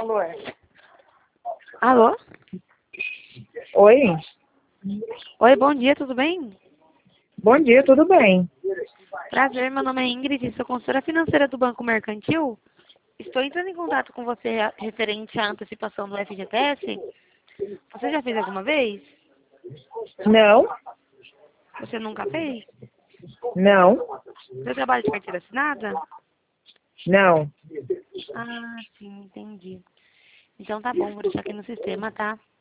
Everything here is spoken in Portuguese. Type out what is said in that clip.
Alô? Alô? Oi? Oi, bom dia, tudo bem? Bom dia, tudo bem? Prazer, meu nome é Ingrid, sou consultora financeira do Banco Mercantil. Estou entrando em contato com você referente à antecipação do FGTS. Você já fez alguma vez? Não? Você nunca fez? Não? Você trabalha de carteira assinada? Não. Ah, sim, entendi. Então tá bom, vou deixar aqui no sistema, tá?